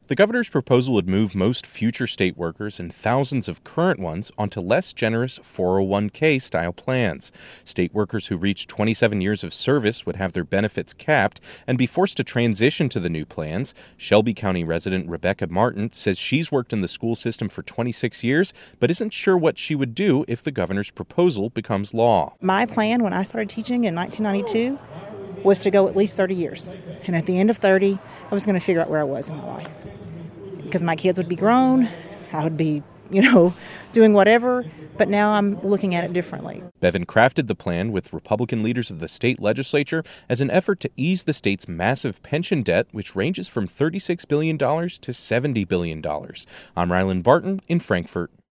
The governor's proposal would move most future state workers and thousands of current ones onto less generous 401k-style plans. State workers who reach 27 years of service would have their benefits capped and be forced to transition to the new plans. Shelby County resident Rebecca Martin says she's worked in the school system for 26 years, but isn't sure what she would do if the governor's proposal becomes law. My plan when I started teaching in 1992 was to go at least 30 years. And at the end of 30, I was going to figure out where I was in my life. Because my kids would be grown, I would be, doing whatever, but now I'm looking at it differently. Bevin crafted the plan with Republican leaders of the state legislature as an effort to ease the state's massive pension debt, which ranges from $36 billion to $70 billion. I'm Rylan Barton in Frankfort.